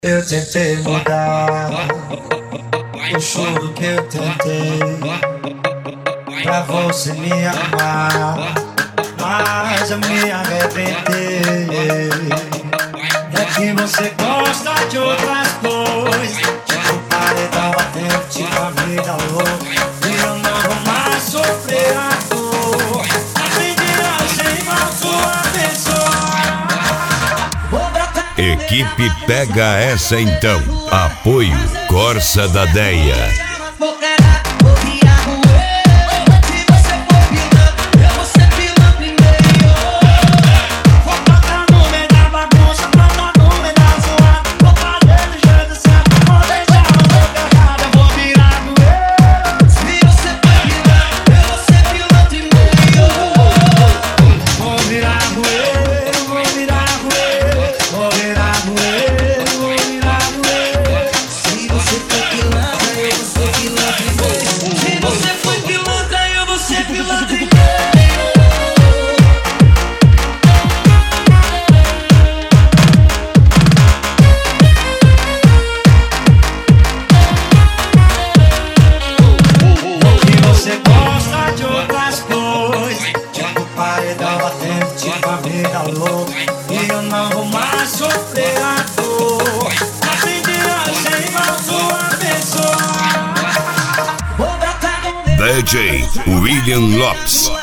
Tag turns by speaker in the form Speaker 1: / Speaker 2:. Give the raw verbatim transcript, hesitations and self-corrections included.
Speaker 1: Eu tentei mudar o choro que eu tentei pra você me amar, mas eu me arrependei. É que você gosta de outras coisas, tipo paredão batendo, tipo a vida louca, e eu não vou mais sofrer a dor. Aprendi a ser igual sua pessoa.
Speaker 2: Equipe Pega Essa Então. Apoio Corsa da Deia. E eu não vou mais sofrer a dor. Aprendi a ser igual sua pessoa. D J William Lopes.